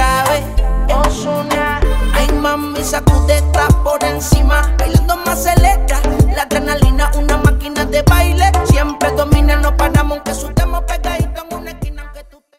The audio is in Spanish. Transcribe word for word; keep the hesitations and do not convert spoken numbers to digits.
vez. Ozuna. Ay, mami, sacudeta por encima. Bailando más selecta, la adrenalina